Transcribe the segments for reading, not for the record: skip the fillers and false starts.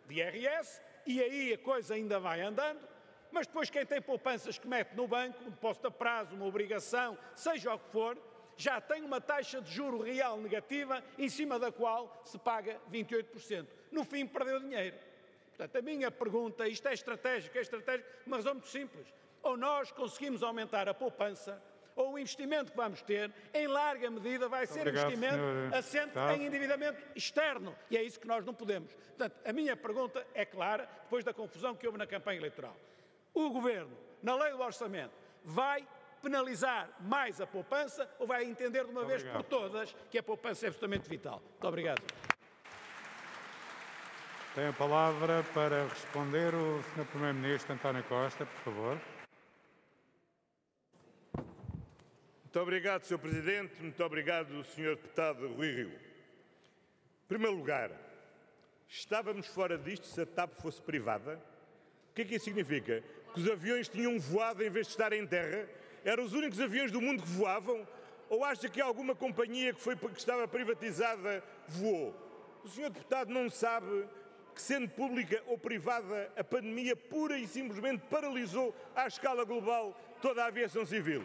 de IRS, e aí a coisa ainda vai andando, mas depois quem tem poupanças que mete no banco, um depósito a prazo, uma obrigação, seja o que for, já tem uma taxa de juro real negativa em cima da qual se paga 28%. No fim, perdeu dinheiro. Portanto, a minha pergunta, isto é estratégico, uma razão muito simples. Ou nós conseguimos aumentar a poupança, ou o investimento que vamos ter, em larga medida, vai ser investimento assente em endividamento externo. E é isso que nós não podemos. Portanto, a minha pergunta é clara, depois da confusão que houve na campanha eleitoral. O Governo, na lei do orçamento, vai penalizar mais a poupança ou vai entender de uma vez por todas que a poupança é absolutamente vital? Muito obrigado. Tem a palavra para responder o Sr. Primeiro-Ministro António Costa, por favor. Muito obrigado, Sr. Presidente. Muito obrigado, Sr. Deputado Rui Rio. Em primeiro lugar, estávamos fora disto se a TAP fosse privada? O que é que isso significa? Que os aviões tinham voado em vez de estar em terra? Eram os únicos aviões do mundo que voavam? Ou acha que alguma companhia que estava privatizada voou? O Sr. Deputado não sabe que, sendo pública ou privada, a pandemia pura e simplesmente paralisou à escala global toda a aviação civil.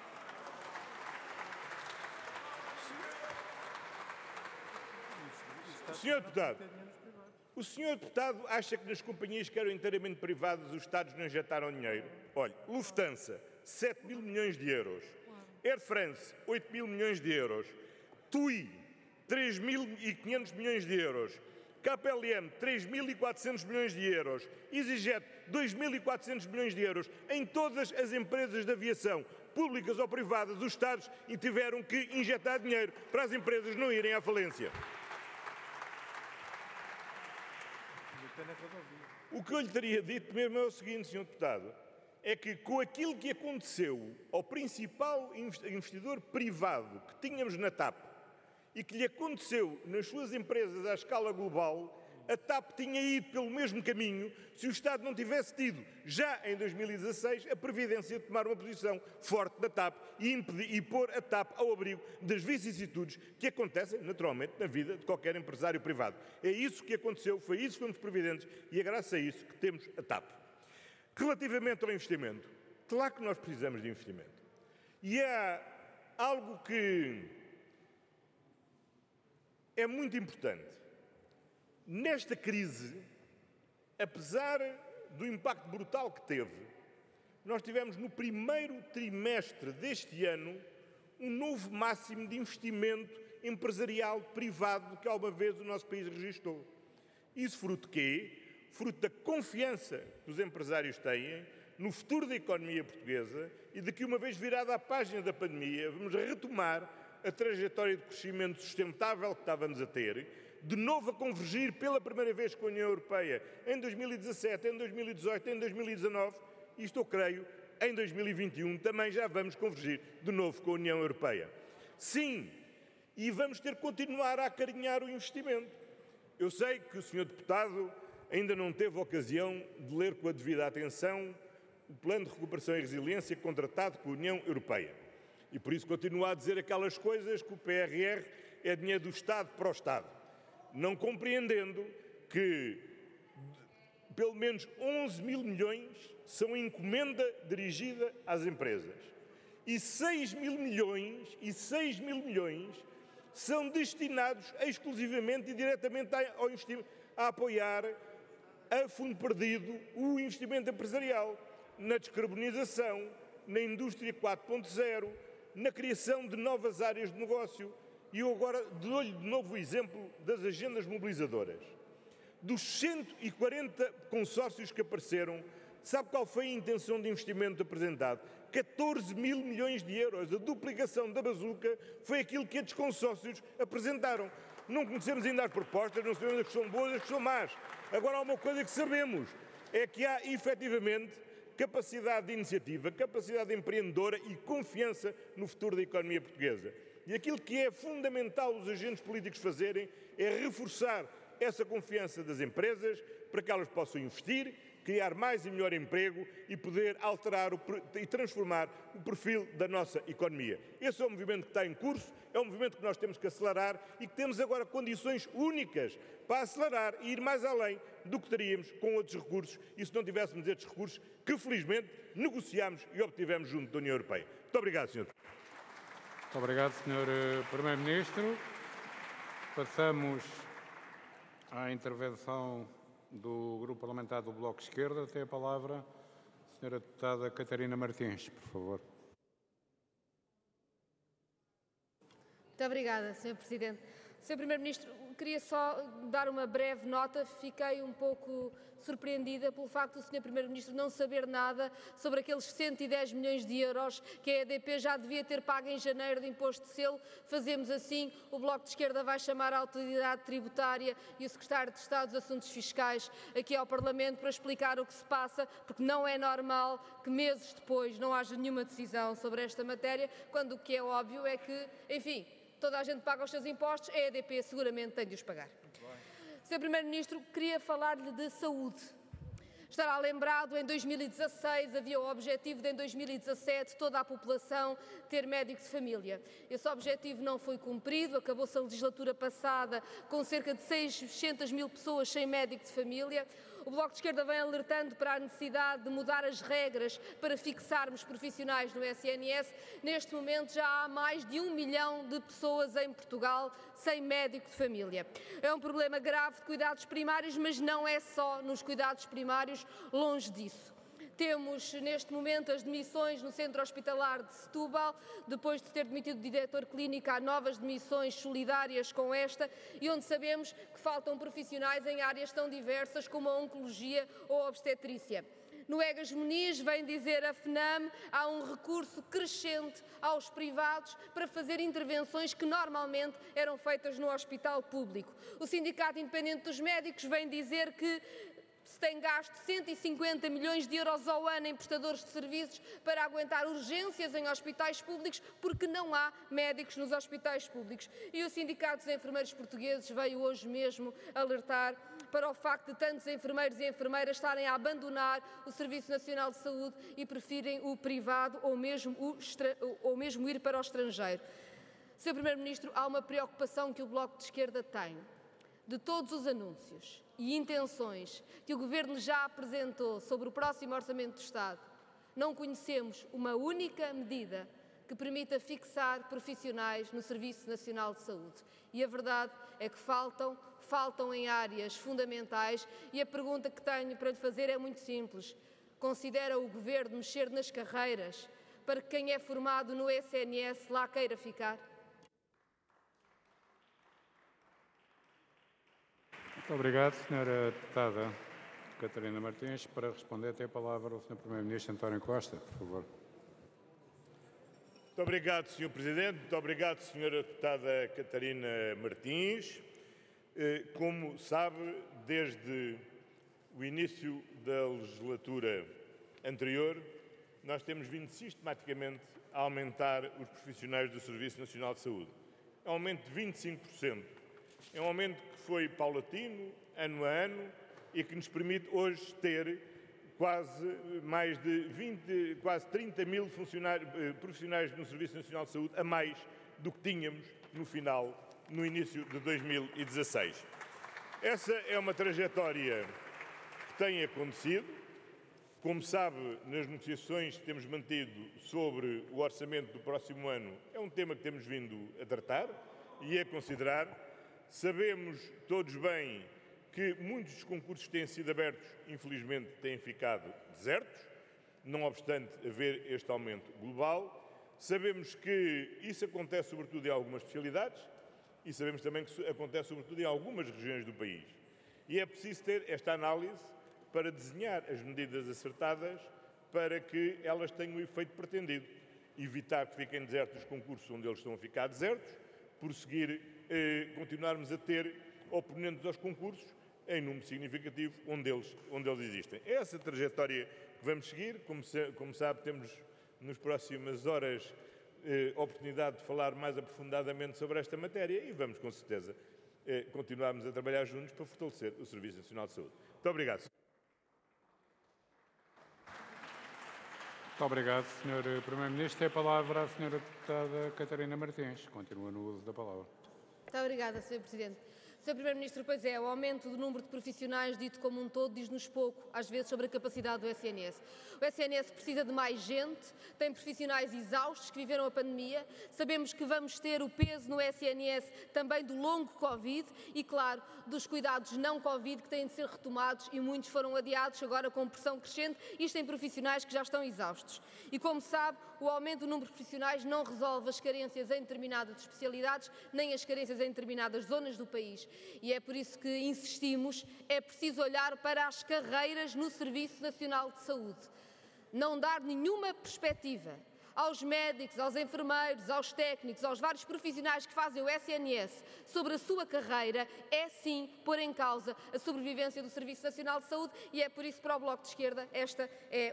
O senhor deputado acha que nas companhias que eram inteiramente privadas os Estados não injetaram dinheiro? Olha, Lufthansa, 7 mil milhões de euros. Air France, 8 mil milhões de euros. TUI, 3.500 milhões de euros. KPLM, 3.400 milhões de euros. EasyJet, 2.400 milhões de euros. Em todas as empresas de aviação, públicas ou privadas, os Estados tiveram que injetar dinheiro para as empresas não irem à falência. O que eu lhe teria dito mesmo é o seguinte, Sr. Deputado, é que com aquilo que aconteceu ao principal investidor privado que tínhamos na TAP e que lhe aconteceu nas suas empresas à escala global, a TAP tinha ido pelo mesmo caminho se o Estado não tivesse tido, já em 2016, a previdência de tomar uma posição forte da TAP e pôr a TAP ao abrigo das vicissitudes que acontecem, naturalmente, na vida de qualquer empresário privado. É isso que aconteceu, foi isso que fomos previdentes e é graças a isso que temos a TAP. Relativamente ao investimento, claro que nós precisamos de investimento. E há algo que é muito importante. Nesta crise, apesar do impacto brutal que teve, nós tivemos no primeiro trimestre deste ano um novo máximo de investimento empresarial privado que alguma vez o nosso país registrou. Isso fruto de quê? Fruto da confiança que os empresários têm no futuro da economia portuguesa e de que, uma vez virada a página da pandemia, vamos retomar a trajetória de crescimento sustentável que estávamos a ter, de novo a convergir pela primeira vez com a União Europeia em 2017, em 2018, em 2019 e isto eu creio, em 2021 também já vamos convergir de novo com a União Europeia. Sim, e vamos ter que continuar a acarinhar o investimento. Eu sei que o Sr. Deputado ainda não teve ocasião de ler com a devida atenção o Plano de Recuperação e Resiliência contratado com a União Europeia. E por isso continua a dizer aquelas coisas que o PRR é dinheiro do Estado para o Estado, não compreendendo que pelo menos 11 mil milhões são encomenda dirigida às empresas e 6 mil milhões são destinados exclusivamente e diretamente a apoiar a fundo perdido o investimento empresarial na descarbonização, na indústria 4.0, na criação de novas áreas de negócio. E eu agora dou-lhe de novo o exemplo das agendas mobilizadoras. Dos 140 consórcios que apareceram, sabe qual foi a intenção de investimento apresentado? 14 mil milhões de euros. A duplicação da bazuca foi aquilo que estes consórcios apresentaram. Não conhecemos ainda as propostas, não sabemos as que são boas e as que são más. Agora há uma coisa que sabemos, é que há efetivamente capacidade de iniciativa, capacidade empreendedora e confiança no futuro da economia portuguesa. E aquilo que é fundamental os agentes políticos fazerem é reforçar essa confiança das empresas para que elas possam investir criar mais e melhor emprego e poder alterar e transformar o perfil da nossa economia. Esse é o movimento que está em curso, é um movimento que nós temos que acelerar e que temos agora condições únicas para acelerar e ir mais além do que teríamos com outros recursos e se não tivéssemos estes recursos que, felizmente, negociámos e obtivemos junto da União Europeia. Muito obrigado, Sr. Muito obrigado, Sr. Primeiro-Ministro. Passamos à intervenção do Grupo Parlamentar do Bloco de Esquerda. Tem a palavra a Sra. Deputada Catarina Martins, por favor. Muito obrigada, Sr. Presidente. Sr. Primeiro-Ministro, queria só dar uma breve nota. Fiquei um pouco surpreendida pelo facto do Sr. Primeiro-Ministro não saber nada sobre aqueles 110 milhões de euros que a EDP já devia ter pago em janeiro de imposto de selo. Fazemos assim, o Bloco de Esquerda vai chamar a Autoridade Tributária e o Secretário de Estado dos Assuntos Fiscais aqui ao Parlamento para explicar o que se passa, porque não é normal que meses depois não haja nenhuma decisão sobre esta matéria, quando o que é óbvio é que, enfim, toda a gente paga os seus impostos, a EDP seguramente tem de os pagar. Sr. Primeiro-Ministro, queria falar-lhe de saúde. Estará lembrado, em 2016 havia o objetivo de, em 2017, toda a população ter médico de família. Esse objetivo não foi cumprido, acabou-se a legislatura passada com cerca de 600 mil pessoas sem médico de família. O Bloco de Esquerda vem alertando para a necessidade de mudar as regras para fixarmos profissionais no SNS. Neste momento já há mais de 1 milhão de pessoas em Portugal sem médico de família. É um problema grave de cuidados primários, mas não é só nos cuidados primários, longe disso. Temos, neste momento, as demissões no Centro Hospitalar de Setúbal. Depois de ter demitido o diretor clínico, há novas demissões solidárias com esta e onde sabemos que faltam profissionais em áreas tão diversas como a oncologia ou a obstetrícia. No Egas Muniz, vem dizer a FNAM, há um recurso crescente aos privados para fazer intervenções que normalmente eram feitas no hospital público. O Sindicato Independente dos Médicos vem dizer que se tem gasto 150 milhões de euros ao ano em prestadores de serviços para aguentar urgências em hospitais públicos, porque não há médicos nos hospitais públicos. E o Sindicato dos Enfermeiros Portugueses veio hoje mesmo alertar para o facto de tantos enfermeiros e enfermeiras estarem a abandonar o Serviço Nacional de Saúde e preferirem o privado ou mesmo ir para o estrangeiro. Sr. Primeiro-Ministro, há uma preocupação que o Bloco de Esquerda tem. De todos os anúncios e intenções que o Governo já apresentou sobre o próximo Orçamento do Estado, não conhecemos uma única medida que permita fixar profissionais no Serviço Nacional de Saúde. E a verdade é que faltam em áreas fundamentais e a pergunta que tenho para lhe fazer é muito simples. Considera o Governo mexer nas carreiras para que quem é formado no SNS lá queira ficar? Muito obrigado, Sra. Deputada Catarina Martins. Para responder, tem a palavra o Sr. Primeiro-Ministro António Costa, por favor. Muito obrigado, Sr. Presidente. Muito obrigado, Sra. Deputada Catarina Martins. Como sabe, desde o início da legislatura anterior, nós temos vindo sistematicamente a aumentar os profissionais do Serviço Nacional de Saúde. É um aumento de 25%. É um aumento que foi paulatino, ano a ano, e que nos permite hoje ter quase 30 mil profissionais no Serviço Nacional de Saúde a mais do que tínhamos no início de 2016. Essa é uma trajetória que tem acontecido. Como sabe, nas negociações que temos mantido sobre o orçamento do próximo ano, é um tema que temos vindo a tratar e a considerar. Sabemos todos bem que muitos dos concursos que têm sido abertos, infelizmente, têm ficado desertos, não obstante haver este aumento global. Sabemos que isso acontece sobretudo em algumas especialidades e sabemos também que isso acontece sobretudo em algumas regiões do país. E é preciso ter esta análise para desenhar as medidas acertadas para que elas tenham o efeito pretendido. Evitar que fiquem desertos os concursos onde eles estão a ficar desertos, continuarmos a ter oponentes aos concursos em número significativo onde eles existem. É essa trajetória que vamos seguir. Como sabe, temos nas próximas horas oportunidade de falar mais aprofundadamente sobre esta matéria e vamos, com certeza, continuarmos a trabalhar juntos para fortalecer o Serviço Nacional de Saúde. Muito obrigado. Muito obrigado, Sr. Primeiro-Ministro. Tem a palavra a Sra. Deputada Catarina Martins. Continua no uso da palavra. Muito obrigada, Sr. Presidente. Sr. Primeiro-Ministro, pois é, o aumento do número de profissionais, dito como um todo, diz-nos pouco, às vezes, sobre a capacidade do SNS. O SNS precisa de mais gente, tem profissionais exaustos que viveram a pandemia, sabemos que vamos ter o peso no SNS também do longo Covid e, claro, dos cuidados não Covid que têm de ser retomados e muitos foram adiados agora com pressão crescente, isto em profissionais que já estão exaustos. E, como sabe, o aumento do número de profissionais não resolve as carências em determinadas especialidades, nem as carências em determinadas zonas do país. E é por isso que insistimos, é preciso olhar para as carreiras no Serviço Nacional de Saúde. Não dar nenhuma perspectiva aos médicos, aos enfermeiros, aos técnicos, aos vários profissionais que fazem o SNS sobre a sua carreira, é sim pôr em causa a sobrevivência do Serviço Nacional de Saúde e é por isso para o Bloco de Esquerda esta é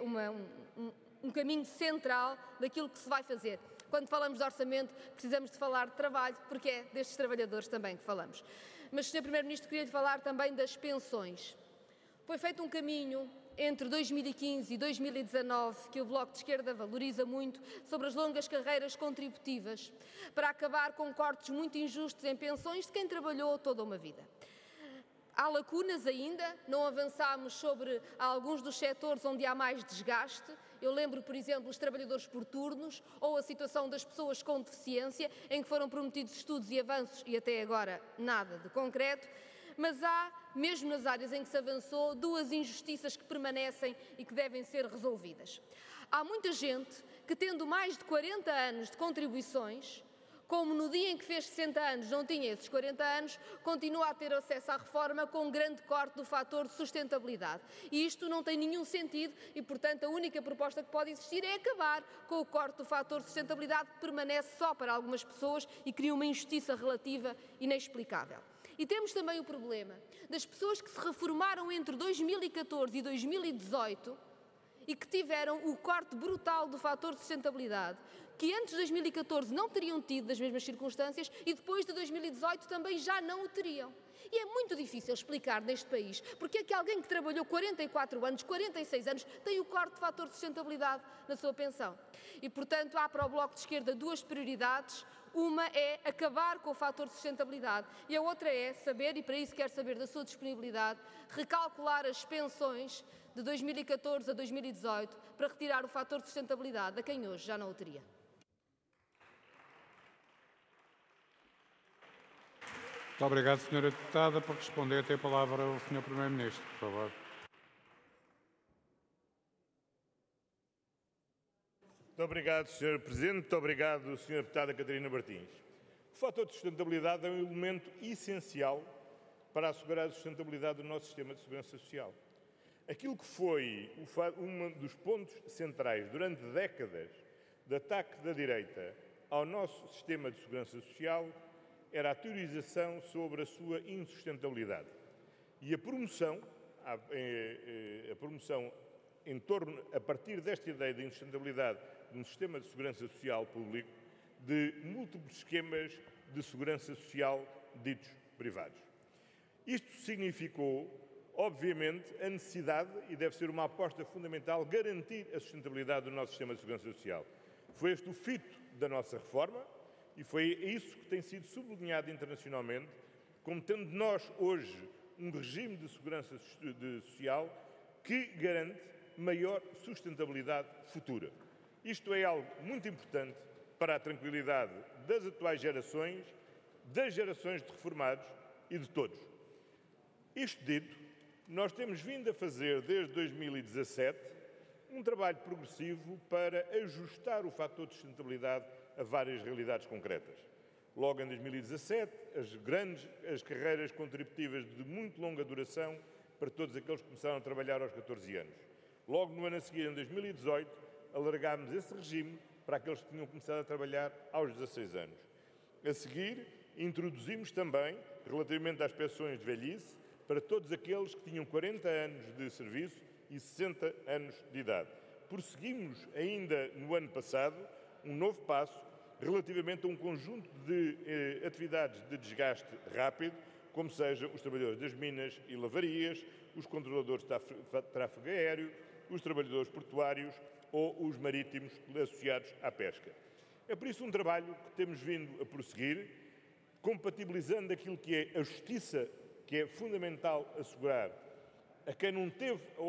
um caminho central daquilo que se vai fazer. Quando falamos de orçamento, precisamos de falar de trabalho, porque é destes trabalhadores também que falamos. Mas, Sr. Primeiro-Ministro, queria-lhe falar também das pensões. Foi feito um caminho entre 2015 e 2019, que o Bloco de Esquerda valoriza muito, sobre as longas carreiras contributivas, para acabar com cortes muito injustos em pensões de quem trabalhou toda uma vida. Há lacunas ainda, não avançámos sobre alguns dos setores onde há mais desgaste. Eu lembro, por exemplo, os trabalhadores por turnos ou a situação das pessoas com deficiência, em que foram prometidos estudos e avanços e até agora nada de concreto. Mas há, mesmo nas áreas em que se avançou, duas injustiças que permanecem e que devem ser resolvidas. Há muita gente que, tendo mais de 40 anos de contribuições, como no dia em que fez 60 anos não tinha esses 40 anos, continua a ter acesso à reforma com um grande corte do fator de sustentabilidade. E isto não tem nenhum sentido e, portanto, a única proposta que pode existir é acabar com o corte do fator de sustentabilidade que permanece só para algumas pessoas e cria uma injustiça relativa inexplicável. E temos também o problema das pessoas que se reformaram entre 2014 e 2018 e que tiveram o corte brutal do fator de sustentabilidade, que antes de 2014 não teriam tido das mesmas circunstâncias e depois de 2018 também já não o teriam. E é muito difícil explicar neste país porque é que alguém que trabalhou 44 anos, 46 anos, tem o corte de fator de sustentabilidade na sua pensão. E, portanto, há para o Bloco de Esquerda duas prioridades. Uma é acabar com o fator de sustentabilidade e a outra é saber, e para isso quero saber da sua disponibilidade, recalcular as pensões de 2014 a 2018 para retirar o fator de sustentabilidade a quem hoje já não o teria. Muito obrigado, Sra. Deputada. Por responder, tem a palavra o Sr. Primeiro-Ministro, por favor. Muito obrigado, Sr. Presidente. Muito obrigado, Sra. Deputada Catarina Martins. O fator de sustentabilidade é um elemento essencial para assegurar a sustentabilidade do nosso sistema de segurança social. Aquilo que foi um dos pontos centrais durante décadas de ataque da direita ao nosso sistema de segurança social era a teorização sobre a sua insustentabilidade e a promoção a partir desta ideia de insustentabilidade de um sistema de segurança social público, de múltiplos esquemas de segurança social ditos privados. Isto significou, obviamente, a necessidade, e deve ser uma aposta fundamental, garantir a sustentabilidade do nosso sistema de segurança social. Foi este o fito da nossa reforma e foi isso que tem sido sublinhado internacionalmente, como tendo nós hoje um regime de segurança social que garante maior sustentabilidade futura. Isto é algo muito importante para a tranquilidade das atuais gerações, das gerações de reformados e de todos. Isto dito, nós temos vindo a fazer desde 2017 um trabalho progressivo para ajustar o fator de sustentabilidade a várias realidades concretas. Logo em 2017, as carreiras contributivas de muito longa duração para todos aqueles que começaram a trabalhar aos 14 anos. Logo no ano a seguir, em 2018, alargámos esse regime para aqueles que tinham começado a trabalhar aos 16 anos. A seguir, introduzimos também, relativamente às pensões de velhice, para todos aqueles que tinham 40 anos de serviço e 60 anos de idade. Prosseguimos ainda no ano passado um novo passo relativamente a um conjunto de atividades de desgaste rápido, como sejam os trabalhadores das minas e lavarias, os controladores de tráfego aéreo, os trabalhadores portuários ou os marítimos associados à pesca. É por isso um trabalho que temos vindo a prosseguir, compatibilizando aquilo que é a justiça, que é fundamental assegurar a quem não teve a